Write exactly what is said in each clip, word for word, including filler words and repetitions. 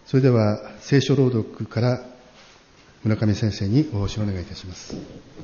それでは聖書朗読から村上先生にお話をお願いいたします。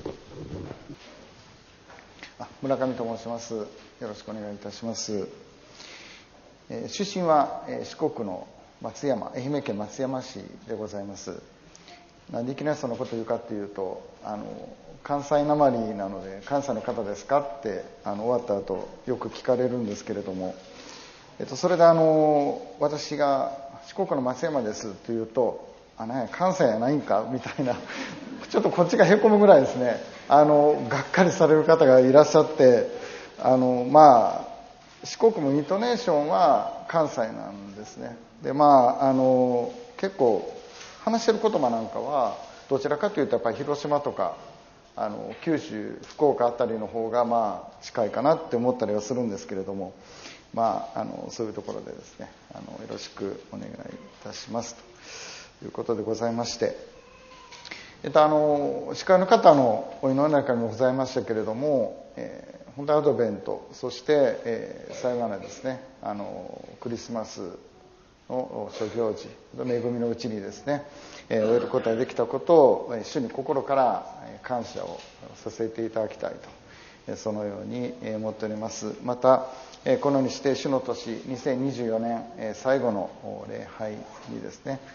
あ、村上と申します。よろしくお願いいたします。えー、出身は、えー、四国の松山、愛媛県松山市でございます。なんでいきなりそのことを言うかっていうと、あの関西なまりなので、関西の方ですかってあの終わった後よく聞かれるんですけれども、えっと、それであの私が四国の松山ですと言うと、あ、なんや関西やないんかみたいなちょっとこっちがへこむぐらいですね、あのがっかりされる方がいらっしゃって、あのまあ四国もイントネーションは関西なんですね。でまああの結構話してる言葉なんかはどちらかというとやっぱり広島とかあの九州福岡あたりの方がまあ近いかなって思ったりはするんですけれども、まあ、あのそういうところでですね、あのよろしくお願いいたしますということでございまして、えっと、あの司会の方のお祈りの中にもございましたけれども、えー、本当にアドベント、そして、えー、最後のですね、あのクリスマスの諸行事、恵みのうちにですね、えー、終えることができたことを主に心から感謝をさせていただきたいと、そのように思っております。またこのようにして主の年にせんにじゅうよねん最後の礼拝にですね、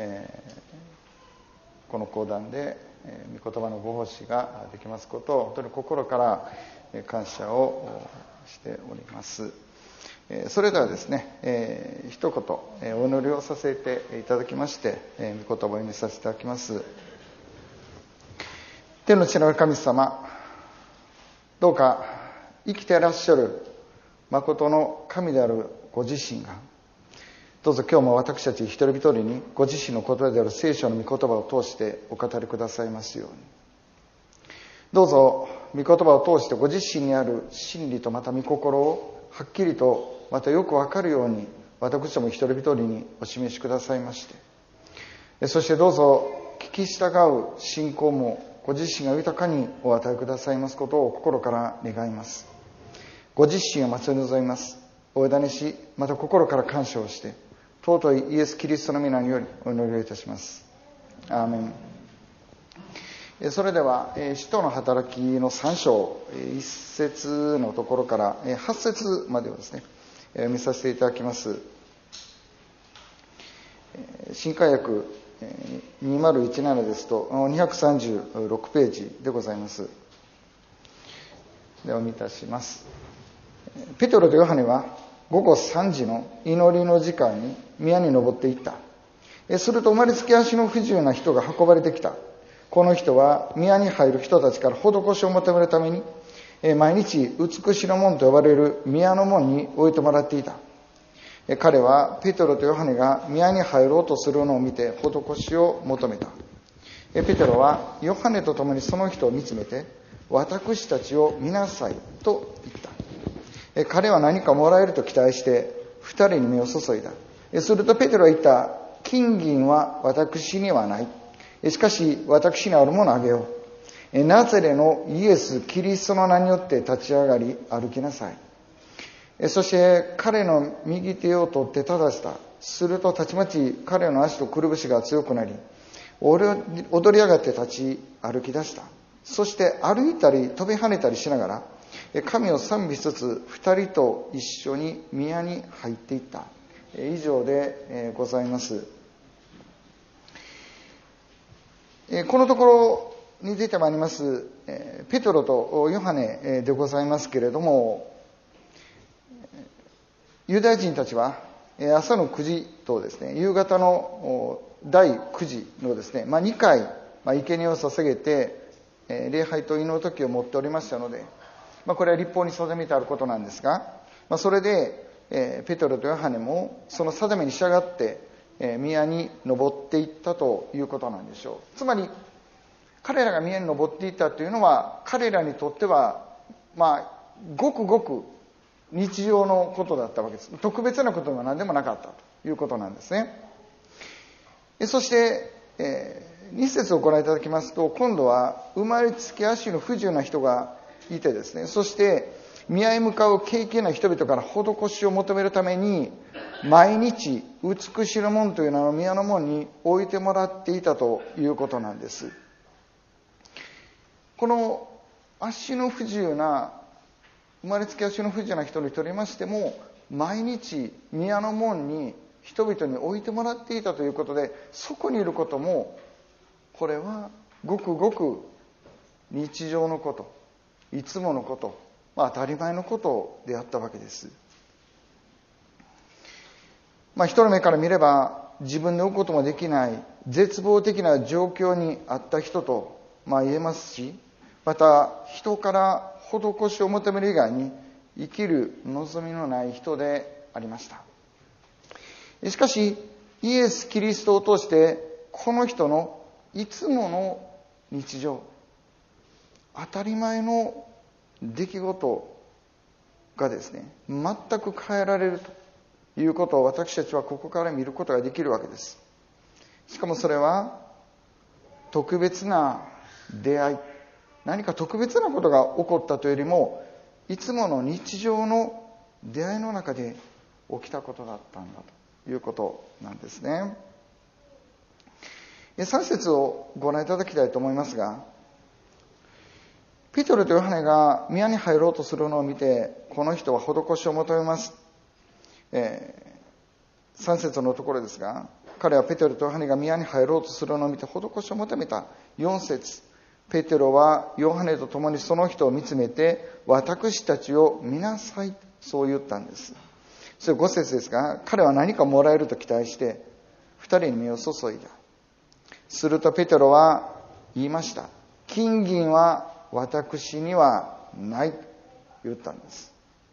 この講談で御言葉のご奉仕ができますことを本当に心から感謝をしております。それではですね、えー、一言お祈りをさせていただきまして、えー、御言葉を読みさせていただきます。天の父なる神様、どうか生きていらっしゃる誠の神であるご自身が、どうぞ今日も私たち一人一人にご自身の言葉である聖書の御言葉を通してお語りくださいますように。どうぞ御言葉を通してご自身にある真理とまた御心をはっきりとまたよくわかるように私ども一人一人にお示しくださいまして、そしてどうぞ聞き従う信仰もご自身が豊かにお与えくださいますことを心から願います。ご自身を待ち望みます。お委ねし、また心から感謝をして、尊いイエス・キリストの皆によりお祈りをいたします。アーメン。それでは、使徒の働きのさん章、いっ節のところからはち節までをですね、見させていただきます。新海訳にせんじゅうななですとにひゃくさんじゅうろくページでございます。ではお見いたします。ペテロとヨハネは午後さんじの祈りの時間に宮に登っていった。すると生まれつき足の不自由な人が運ばれてきた。この人は宮に入る人たちから施しを求めるために毎日美しの門と呼ばれる宮の門に置いてもらっていた。彼はペテロとヨハネが宮に入ろうとするのを見て施しを求めた。ペテロはヨハネと共にその人を見つめて、私たちを見なさいと言った。彼は何かもらえると期待して二人に目を注いだ。するとペテロは言った。金銀は私にはない。しかし私にあるものをあげよう。ナザレのイエス・キリストの名によって立ち上がり歩きなさい。そして彼の右手を取って正した。するとたちまち彼の足とくるぶしが強くなり、踊り上がって立ち歩き出した。そして歩いたり飛び跳ねたりしながら神を賛美しつつ二人と一緒に宮に入っていった。以上でございます。このところに出てまいりますペテロとヨハネでございますけれども、ユダヤ人たちは朝のくじとですね、夕方のだいくじのですね、まあ、にかい生贄を捧げて礼拝と祈る時を持っておりましたので、まあ、これは律法に定めてあることなんですが、まあ、それで、えー、ペテロとヨハネもその定めに従って、えー、宮に登っていったということなんでしょう。つまり彼らが宮に登っていったというのは、彼らにとってはまあごくごく日常のことだったわけです。特別なことが何でもなかったということなんですね。そして、えー、に節をご覧いただきますと、今度は生まれつき足の不自由な人がいてですね、そして宮へ向かう敬虔な人々から施しを求めるために毎日美しの門という名の宮の門に置いてもらっていたということなんです。この足の不自由な、生まれつき足の不自由な人にとりましても、毎日宮の門に人々に置いてもらっていたということで、そこにいることも、これはごくごく日常のこと、いつものこと、まあ、当たり前のことであったわけです。まあ、人の目から見れば自分で動くこともできない絶望的な状況にあった人と、まあ、言えますし、また人から施しを求める以外に生きる望みのない人でありました。しかしイエス・キリストを通してこの人のいつもの日常、当たり前の出来事がですね、全く変えられるということを私たちはここから見ることができるわけです。しかもそれは特別な出会い、何か特別なことが起こったというよりも、いつもの日常の出会いの中で起きたことだったんだということなんですね。さん節をご覧いただきたいと思いますが、ペテロとヨハネが宮に入ろうとするのを見て、この人は施しを求めます。えー、さん節のところですが、彼はペテロとヨハネが宮に入ろうとするのを見て施しを求めた。よん節、ペテロはヨハネと共にその人を見つめて、私たちを見なさい、そう言ったんです。それご節ですが、彼は何かもらえると期待して二人に目を注いだ。するとペテロは言いました。金銀は私にはないと言ったんです。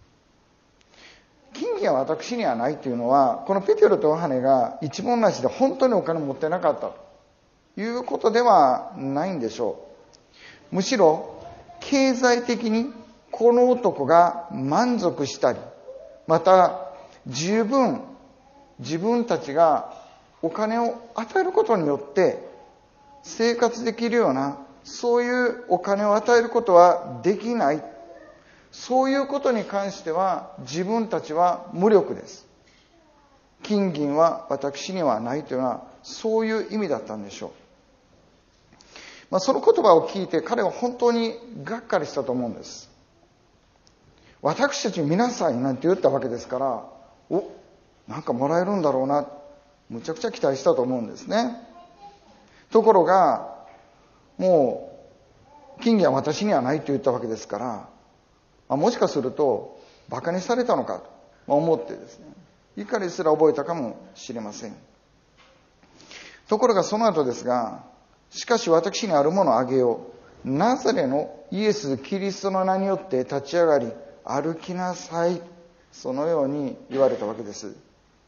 金銀は私にはないというのは、このペテロとヨハネが一文なしで本当にお金を持ってなかったということではないんでしょう。むしろ経済的にこの男が満足したり、また十分自分たちがお金を与えることによって生活できるような、そういうお金を与えることはできない。そういうことに関しては自分たちは無力です。金銀は私にはないというのはそういう意味だったんでしょう。まあ、その言葉を聞いて彼は本当にがっかりしたと思うんです。私たち見なさいなんて言ったわけですから、お、なんかもらえるんだろうな、むちゃくちゃ期待したと思うんですね。ところが、もう金銀は私にはないと言ったわけですから、あ、もしかすると馬鹿にされたのかと思ってですね、怒りすら覚えたかもしれません。ところがその後ですが、しかし私にあるものをあげよう。ナザレのイエス・キリストの名によって立ち上がり歩きなさい。そのように言われたわけです。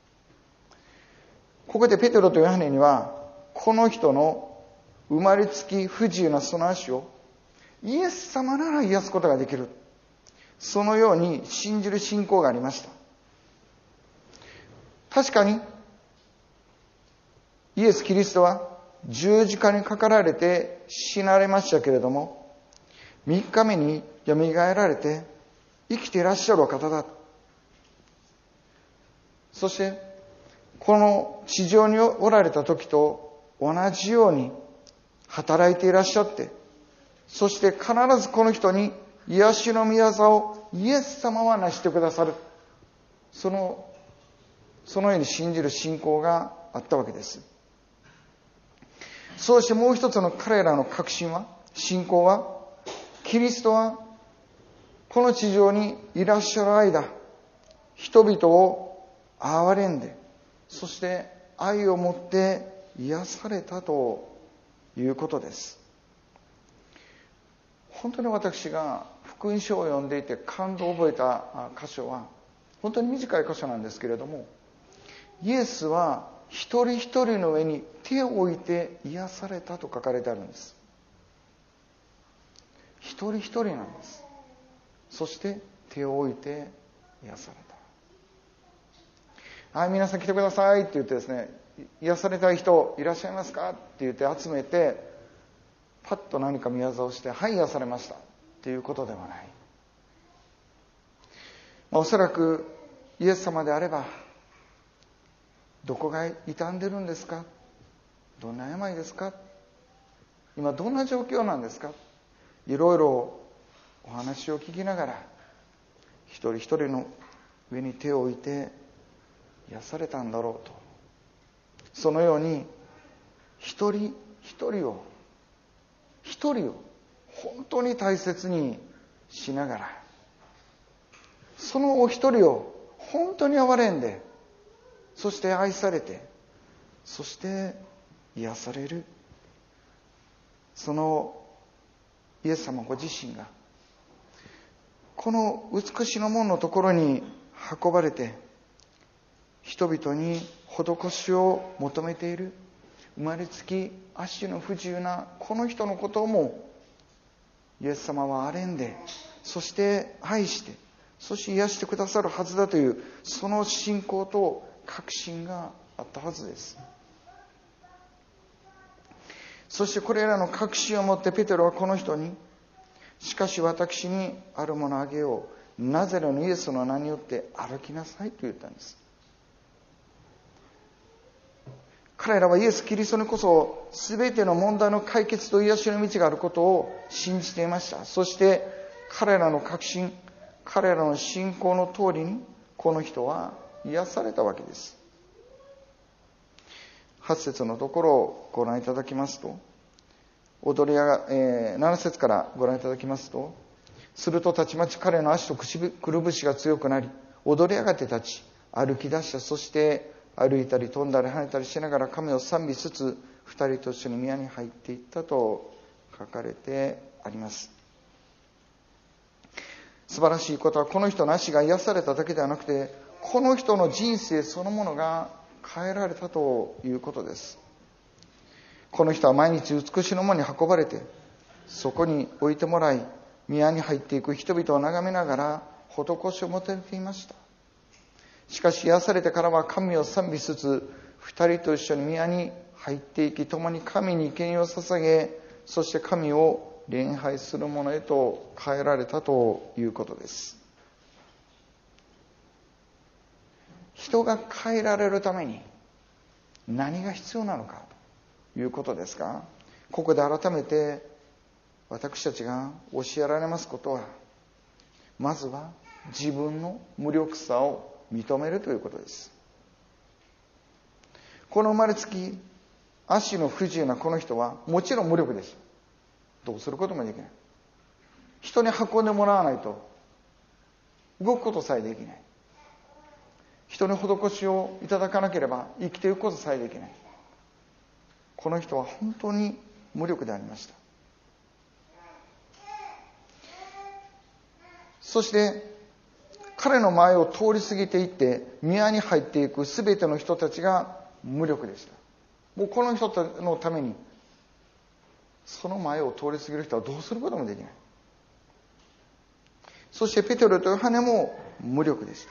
ここでペテロとヨハネには、この人の生まれつき不自由なその足をイエス様なら癒すことができる、そのように信じる信仰がありました。確かにイエス・キリストは十字架にかかられて死なれましたけれども、三日目によみがえられて生きていらっしゃるお方だ。そしてこの地上におられた時と同じように働いていらっしゃって、そして必ずこの人に癒しの御業をイエス様は成してくださる、そのそのように信じる信仰があったわけです。そうしてもう一つの彼らの確信は、信仰は、キリストはこの地上にいらっしゃる間、人々を憐れんで、そして愛を持って癒されたということです。本当に私が福音書を読んでいて感動を覚えた箇所は、本当に短い箇所なんですけれども、イエスは一人一人の上に手を置いて癒されたと書かれてあるんです。一人一人なんです。そして手を置いて癒された。はい、皆さん来てくださいって言ってですね、癒されたい人いらっしゃいますかって言って集めて、パッと何か宮沢をして、はい、癒されましたっていうことではない。まあ、おそらくイエス様であれば、 どこが傷んでるんですか、どんな病ですか、今どんな状況なんですか、いろいろお話を聞きながら、一人一人の上に手を置いて癒されたんだろうと。そのように一人一人を一人を本当に大切にしながら、そのお一人を本当に憐れんで、そして愛されて、そして癒される、そのイエス様ご自身がこの美しの門のところに運ばれて、人々に施しを求めている、生まれつき足の不自由なこの人のこともイエス様は憐れんで、そして愛して、そして癒してくださるはずだという、その信仰と確信があったはずです。そしてこれらの確信を持ってペテロはこの人に、しかし私にあるものをあげよう、ナザレのイエスの名によって歩きなさいと言ったんです。彼らはイエス・キリストにこそ全ての問題の解決と癒しの道があることを信じていました。そして彼らの確信、彼らの信仰の通りにこの人は癒されたわけです。はち節のところをご覧いただきますと、踊り屋が、えー、なな節からご覧いただきますと、するとたちまち彼の足とくるぶしが強くなり、踊り上がって立ち歩き出した。そして歩いたり飛んだり跳ねたりしながら神を賛美しつつ、二人と一緒に宮に入っていったと書かれてあります。素晴らしいことは、この人の足が癒されただけではなくて、この人の人生そのものが変えられたということです。この人は毎日美しの門に運ばれて、そこに置いてもらい、宮に入っていく人々を眺めながら施しを求めていました。しかし癒されてからは神を賛美しつつ、二人と一緒に宮に入っていき、共に神に権威を捧げ、そして神を礼拝するものへと変えられたということです。人が変えられるために何が必要なのかということですが、ここで改めて私たちが教えられますことは、まずは自分の無力さを認めるということです。この生まれつき足の不自由なこの人はもちろん無力です。どうすることもできない。人に運んでもらわないと動くことさえできない。人に施しをいただかなければ生きていくことさえできない。この人は本当に無力でありました。そして彼の前を通り過ぎていって宮に入っていくすべての人たちが無力でした。もうこの人のためにその前を通り過ぎる人はどうすることもできない。そしてペテロとヨハネも無力でした。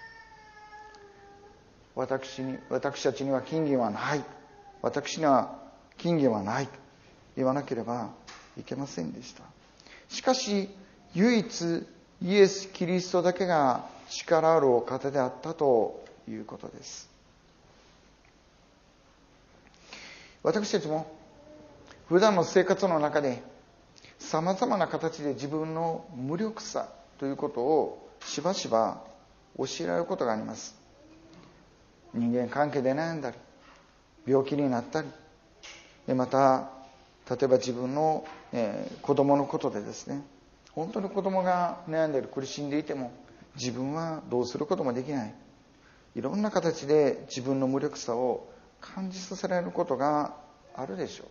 私に、私たちには金銀はない。私には金銀はない。言わなければいけませんでした。しかし、唯一イエス・キリストだけが力あるお方であったということです。私たちも普段の生活の中で様々な形で自分の無力さということをしばしば教えられることがあります。人間関係で悩んだり、病気になったり、また例えば自分の、えー、子供のことでですね、本当に子供が悩んでいる、苦しんでいても自分はどうすることもできない。いろんな形で自分の無力さを感じさせられることがあるでしょう。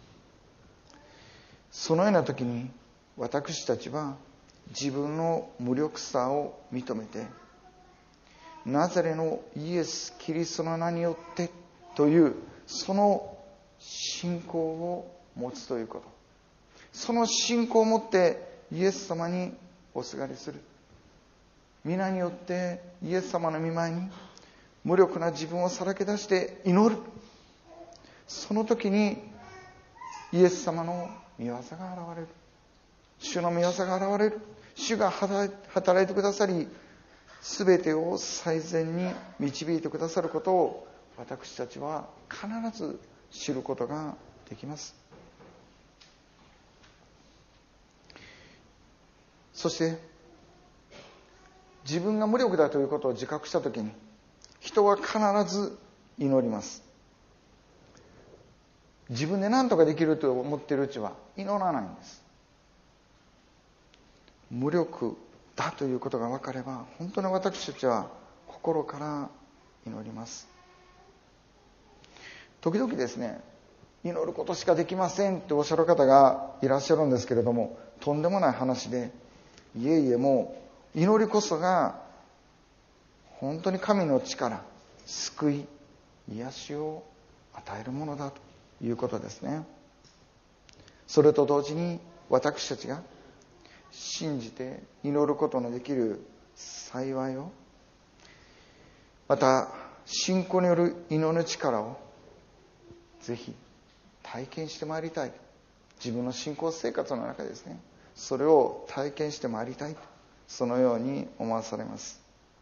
そのような時に私たちは自分の無力さを認めて、ナザレのイエス・キリストの名によってというその信仰を持つということ、その信仰を持ってイエス様におすがりする。皆によってイエス様の御前に無力な自分をさらけ出して祈る。その時にイエス様の御業が現れる。主の御業が現れる。主が働いてくださり、すべてを最善に導いてくださることを私たちは必ず知ることができます。そして自分が無力だということを自覚したときに、人は必ず祈ります。自分で何とかできると思っているうちは祈らないんです。無力だということが分かれば、本当に私たちは心から祈ります。時々ですね、祈ることしかできませんっておっしゃる方がいらっしゃるんですけれども、とんでもない話で、いえいえ、もう祈りこそが本当に神の力、救い、癒しを与えるものだということですね。それと同時に私たちが信じて祈ることのできる幸いを、また信仰による祈る力をぜひ体験してまいりたい。自分の信仰生活の中でですね、それを体験してまいりたい、そのように思わされます。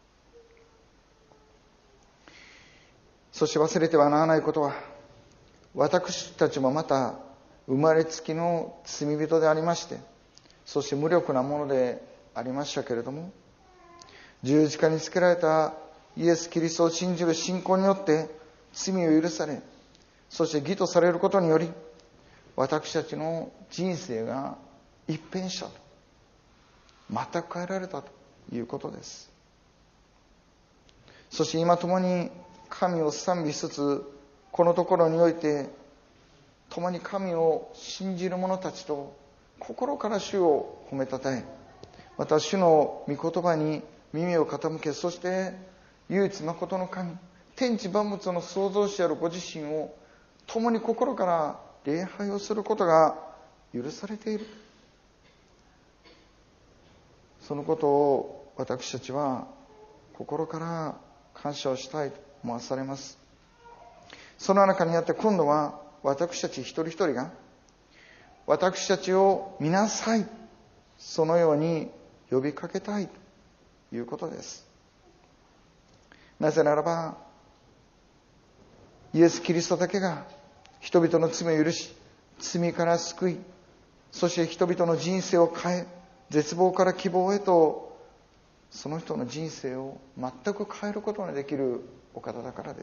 そして忘れてはならないことは、私たちもまた生まれつきの罪人でありまして、そして無力なものでありましたけれども、十字架につけられたイエス・キリストを信じる信仰によって罪を許され、そして義とされることにより、私たちの人生が一変したと、全く変えられたということです。そして今共に神を賛美しつつ、このところにおいて共に神を信じる者たちと心から主を褒めたたえ、また主の御言葉に耳を傾け、そして唯一誠の神、天地万物の創造主であるご自身を共に心から礼拝をすることが許されている、そのことを私たちは心から感謝をしたいと思わされます。その中にあって、今度は私たち一人一人が私たちを見なさい、そのように呼びかけたいということです。なぜならば、イエス・キリストだけが人々の罪を許し、罪から救い、そして人々の人生を変え、絶望から希望へと、その人の人生を全く変えることができるお方だからです。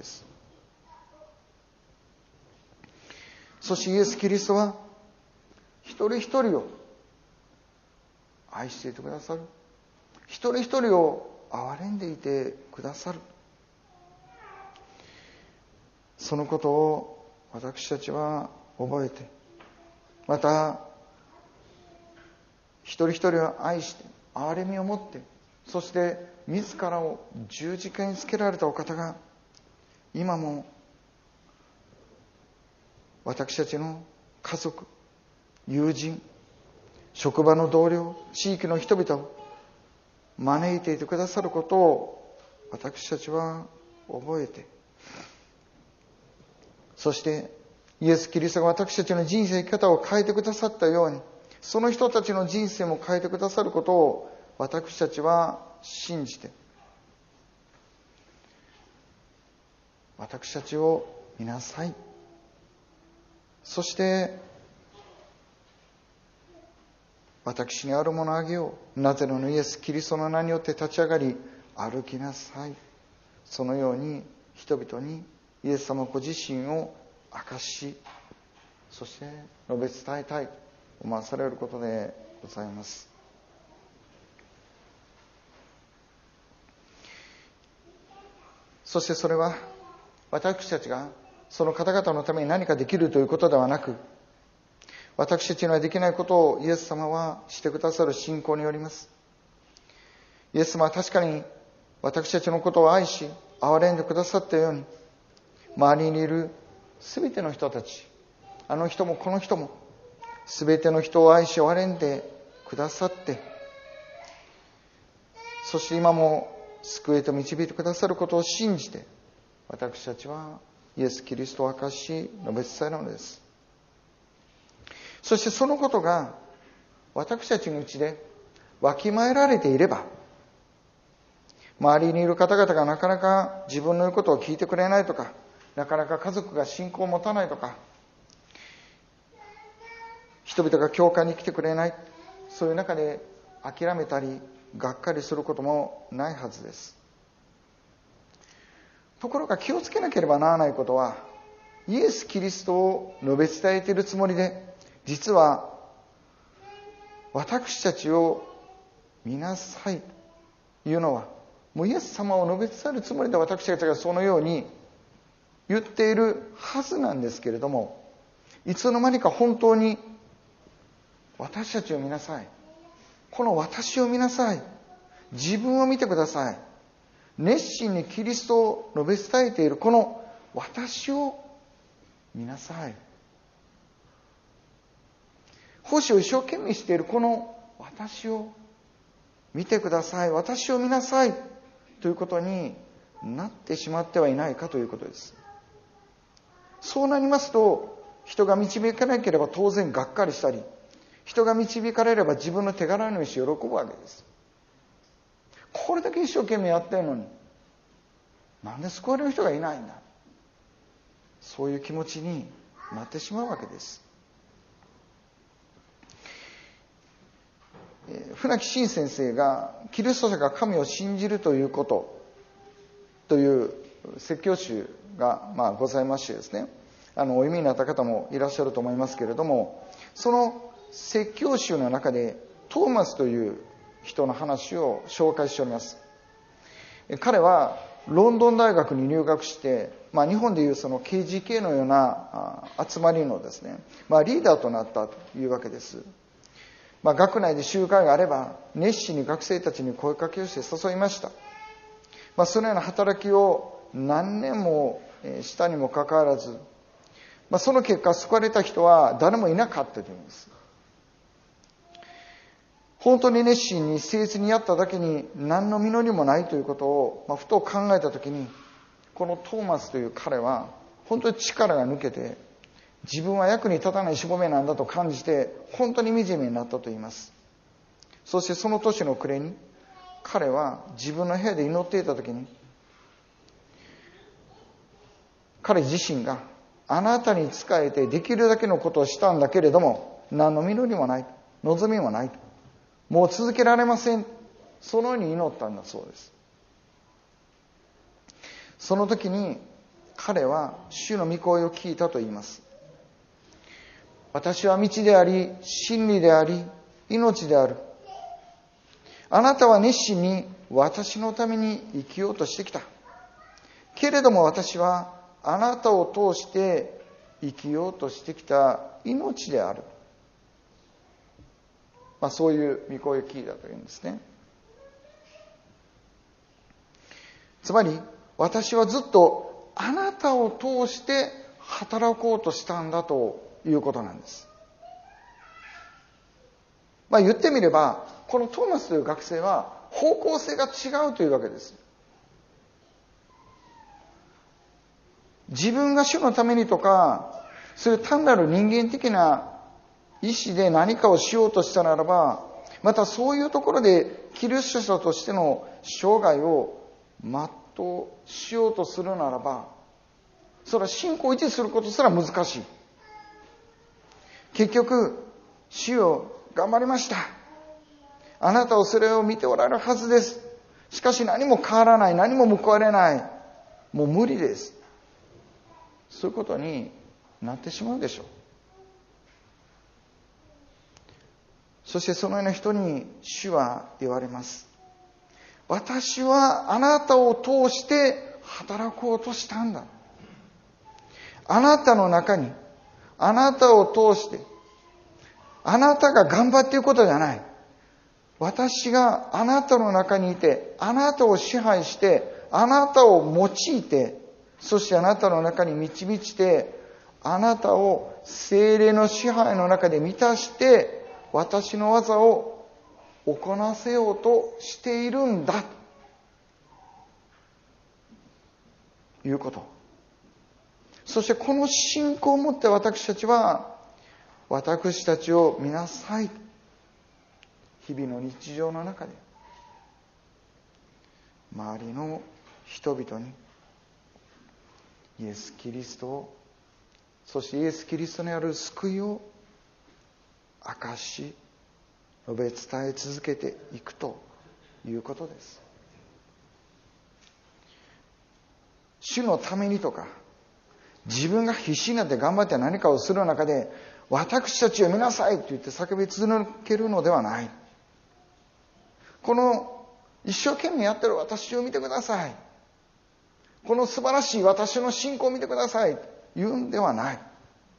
そしてイエス・キリストは一人一人を愛していてくださる。一人一人を憐れんでいてくださる。そのことを私たちは覚えて、また一人一人を愛して憐れみを持って、そして自らを十字架につけられたお方が今も私たちの家族、友人、職場の同僚、地域の人々を招いていてくださることを私たちは覚えて、そしてイエス・キリストが私たちの人生生き方を変えてくださったように、その人たちの人生も変えてくださることを私たちは信じて、私たちを見なさい、そして私にあるものをあげよう、ナザレのイエス・キリストの名によって立ち上がり歩きなさい、そのように人々にイエス様ご自身を明かし、そして述べ伝えたいと思わされることでございます。そしてそれは私たちがその方々のために何かできるということではなく、私たちにはできないことをイエス様はしてくださる信仰によります。イエス様は確かに私たちのことを愛し憐れんでくださったように、周りにいるすべての人たち、あの人もこの人もすべての人を愛し憐れんでくださって、そして今も救いへと導いてくださることを信じて、私たちはイエス・キリストを明かし述べ伝えるのです。そしてそのことが私たちのうちでわきまえられていれば、周りにいる方々がなかなか自分の言うことを聞いてくれないとか、 なかなか家族が信仰を持たないとか、人々が教会に来てくれない、そういう中で諦めたりがっかりすることもないはずです。ところが気をつけなければならないことは、イエス・キリストを述べ伝えているつもりで、実は私たちを見なさいというのは、もうイエス様を述べ伝えるつもりで私たちがそのように言っているはずなんですけれども、いつの間にか本当に私たちを見なさい、この私を見なさい、自分を見てください、熱心にキリストを述べ伝えているこの私を見なさい、奉仕を一生懸命しているこの私を見てください、私を見なさいということになってしまってはいないかということです。そうなりますと、人が導かなければ当然がっかりしたり、人が導かれれば自分の手柄のように喜ぶわけです。これだけ一生懸命やってるのに、なんで救われる人がいないんだ、そういう気持ちになってしまうわけです。船木真先生がキリスト者が神を信じるということという説教集がまあございましてですね、あのお読みになった方もいらっしゃると思いますけれども、その説教集の中でトーマスという人の話を紹介しております。彼はロンドン大学に入学して、まあ、日本でいうその ケージーケー のような集まりのですね、まあ、リーダーとなったというわけです。まあ、学内で集会があれば熱心に学生たちに声かけをして誘いました。まあ、そのような働きを何年もしたにもかかわらず、まあ、その結果救われた人は誰もいなかったというんです。本当に熱心に誠実にやっただけに何の実りもないということを、まあ、ふと考えたときに、このトーマスという彼は本当に力が抜けて、自分は役に立たないしもべなんだと感じて、本当に惨めになったと言います。そしてその年の暮れに、彼は自分の部屋で祈っていたときに、彼自身があなたに仕えてできるだけのことをしたんだけれども、何の実りもない、望みもない、もう続けられません、そのように祈ったんだそうです。その時に彼は主の御声を聞いたと言います。私は道であり、真理であり、命である。あなたは熱心に私のために生きようとしてきた。けれども私はあなたを通して生きようとしてきた命である。まあ、そういう御声を聞いたというんですね。つまり私はずっとあなたを通して働こうとしたんだということなんです。まあ、言ってみればこのトーマスという学生は方向性が違うというわけです。自分が主のためにとか、そういう単なる人間的な意思で何かをしようとしたならば、またそういうところでキリスト者としての生涯を全うしようとするならば、それは信仰を維持することすら難しい。結局、主よ頑張りました、あなたはそれを見ておられるはずです、しかし何も変わらない、何も報われない、もう無理です、そういうことになってしまうでしょう。そしてそのような人に主は言われます。私はあなたを通して働こうとしたんだ。あなたの中に、あなたを通して、あなたが頑張っていることじゃない。私があなたの中にいて、あなたを支配して、あなたを用いて、そしてあなたの中に満ち満ちて、あなたを聖霊の支配の中で満たして、私の技を行わせようとしているんだ。いうこと。そしてこの信仰を持って私たちは、私たちを見なさい。日々の日常の中で、周りの人々にイエス・キリストを、そしてイエス・キリストにある救いを明かし述べ伝え続けていくということです。主のためにとか、自分が必死になって頑張って何かをする中で、私たちを見なさいと言って叫び続けるのではない。この一生懸命やってる私を見てください。この素晴らしい私の信仰を見てくださいと言うんではない。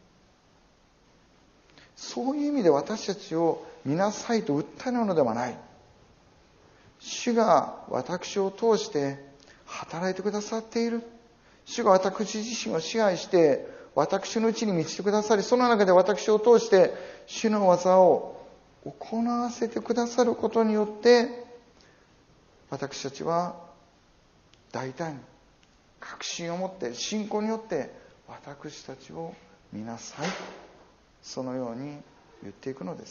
そういう意味で私たちを見なさいと訴えるのではない。主が私を通して働いてくださっている。主が私自身を支配して私のうちに満ちてくださり、その中で私を通して主の技を行わせてくださることによって、私たちは大胆に確信を持って信仰によって私たちを見なさい、そのように言っていくのです。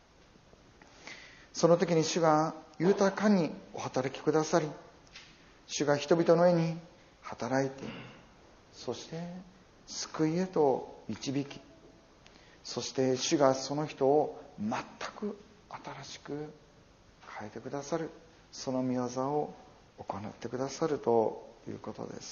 その時に主が豊かにお働きくださり、主が人々の上に働いて、そして救いへと導き、そして主がその人を全く新しく変えてくださる、その御業を行ってくださるということです。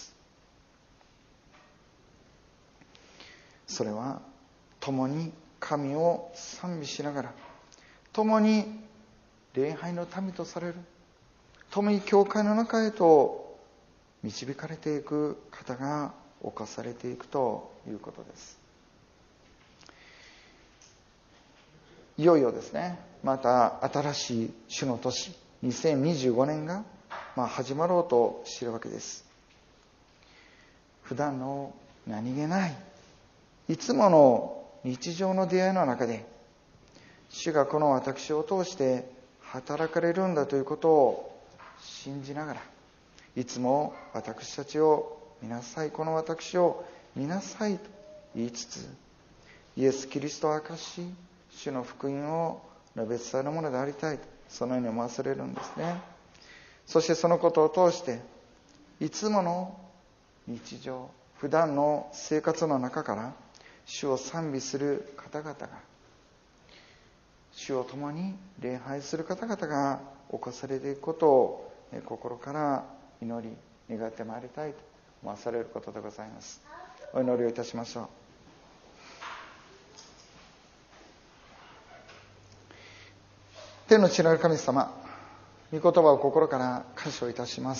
それは共に神を賛美しながら、共に礼拝の民とされる、共に教会の中へと導かれていく方が侵されていくということです。いよいよですね、また新しい主の年にせんにじゅうごねんがまあ始まろうとしているわけです。普段の何気ないいつもの日常の出会いの中で、主がこの私を通して働かれるんだということを信じながら、いつも私たちを見なさい、この私を見なさいと言いつつ、イエス・キリストを明かし、主の福音を述べ伝えるものでありたいと、そのように思わされるんですね。そしてそのことを通して、いつもの日常、普段の生活の中から主を賛美する方々が、主を共に礼拝する方々が起こされていくことを心から祈り願ってまいりたいと思わされることでございます。お祈りをいたしましょう。天の父なる神様、御言葉を心から感謝いたします。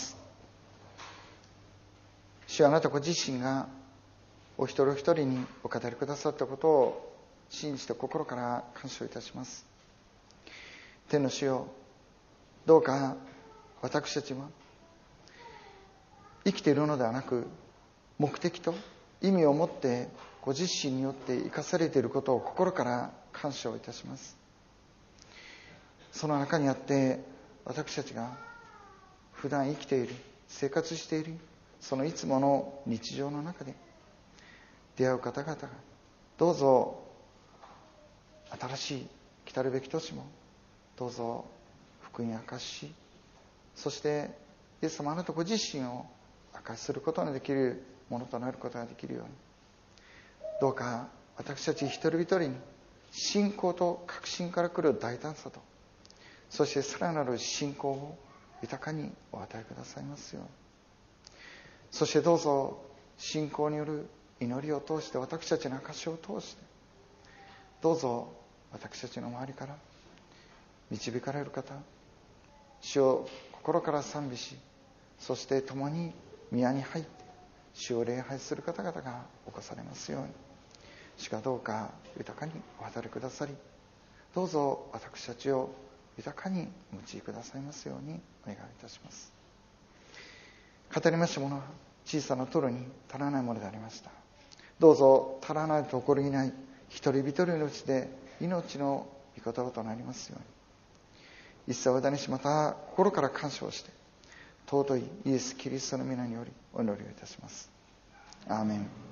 主はあなたご自身がお一人お一人にお語りくださったことを信じて心から感謝いたします。天の主よ、どうか私たちは生きているのではなく、目的と意味を持ってご自身によって生かされていることを心から感謝をいたします。その中にあって私たちが普段生きている、生活している、そのいつもの日常の中で出会う方々が、どうぞ新しい来たるべき年もどうぞ福音明かし、そしてイエス様あなたご自身を明かしすることのできるものとなることができるように、どうか私たち一人一人に信仰と確信から来る大胆さと、そしてさらなる信仰を豊かにお与えくださいますように。そしてどうぞ信仰による祈りを通して、私たちの証を通して、どうぞ私たちの周りから導かれる方、主を心から賛美し、そして共に宮に入って主を礼拝する方々が起こされますように。主がどうか豊かにお働きくださり、どうぞ私たちを豊かに用いくださいますようにお願いいたします。語りましたものは小さな取るに足らないものでありました。どうぞ足らないところにない一人一人のうちで命の御言葉となりますように。一切お委ねし、また心から感謝をして、尊いイエス・キリストの皆によりお祈りをいたします。アーメン。